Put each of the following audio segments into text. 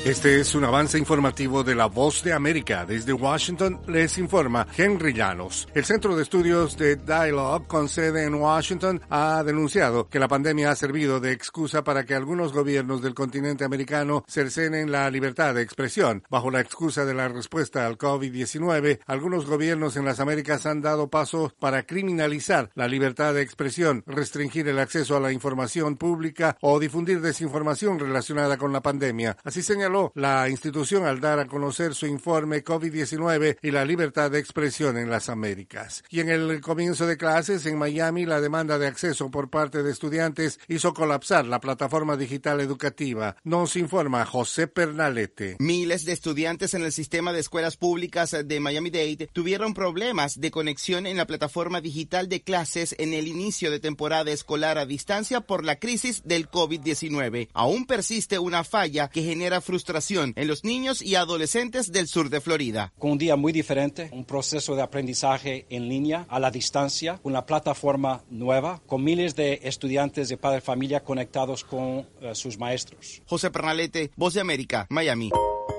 Este es un avance informativo de La Voz de América. Desde Washington les informa Henry Llanos. El Centro de Estudios de Dialogue, con sede en Washington, ha denunciado que la pandemia ha servido de excusa para que algunos gobiernos del continente americano cercenen la libertad de expresión. Bajo la excusa de la respuesta al COVID-19, algunos gobiernos en las Américas han dado paso para criminalizar la libertad de expresión, restringir el acceso a la información pública o difundir desinformación relacionada con la pandemia. Así señaló la institución al dar a conocer su informe COVID-19 y la libertad de expresión en las Américas. Y en el comienzo de clases en Miami, la demanda de acceso por parte de estudiantes hizo colapsar la plataforma digital educativa. Nos informa José Pernalete. Miles de estudiantes en el sistema de escuelas públicas de Miami-Dade tuvieron problemas de conexión en la plataforma digital de clases en el inicio de temporada escolar a distancia por la crisis del COVID-19. Aún persiste una falla que genera frustración en los niños y adolescentes del sur de Florida. Con un día muy diferente, un proceso de aprendizaje en línea, a la distancia, una plataforma nueva, con miles de estudiantes y padres de familia conectados con sus maestros. José Pernalete, Voz de América, Miami.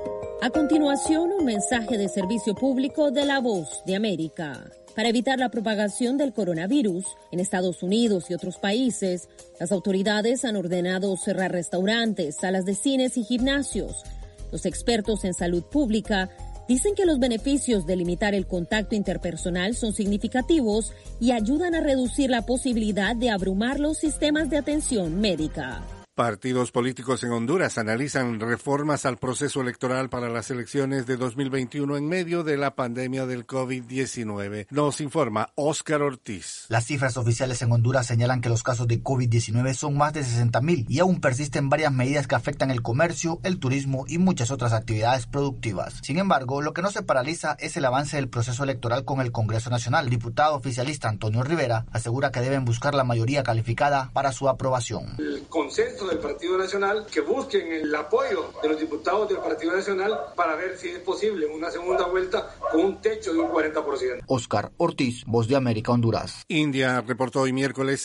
A continuación, un mensaje de servicio público de La Voz de América. Para evitar la propagación del coronavirus en Estados Unidos y otros países, las autoridades han ordenado cerrar restaurantes, salas de cines y gimnasios. Los expertos en salud pública dicen que los beneficios de limitar el contacto interpersonal son significativos y ayudan a reducir la posibilidad de abrumar los sistemas de atención médica. Partidos políticos en Honduras analizan reformas al proceso electoral para las elecciones de 2021 en medio de la pandemia del COVID-19. Nos informa Óscar Ortiz. Las cifras oficiales en Honduras señalan que los casos de COVID-19 son más de 60,000 y aún persisten varias medidas que afectan el comercio, el turismo y muchas otras actividades productivas. Sin embargo, lo que no se paraliza es el avance del proceso electoral con el Congreso Nacional. El diputado oficialista Antonio Rivera asegura que deben buscar la mayoría calificada para su aprobación. El consenso del Partido Nacional, que busquen el apoyo de los diputados del Partido Nacional para ver si es posible una segunda vuelta con un techo de un 40%. Óscar Ortiz, Voz de América, Honduras. India reportó hoy miércoles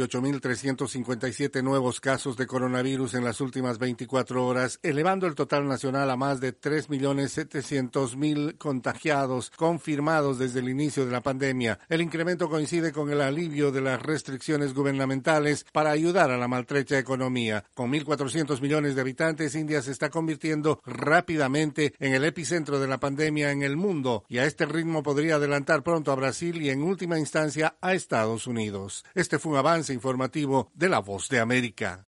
78,357 nuevos casos de coronavirus en las últimas 24 horas, elevando el total nacional a más de 3,700,000 contagiados confirmados desde el inicio de la pandemia. El incremento coincide con el alivio de las restricciones gubernamentales para ayudar a la maltrecha economía. Con 1,400 millones de habitantes, India se está convirtiendo rápidamente en el epicentro de la pandemia en el mundo y a este ritmo podría adelantar pronto a Brasil y en última instancia a Estados Unidos. Este fue un avance informativo de La Voz de América.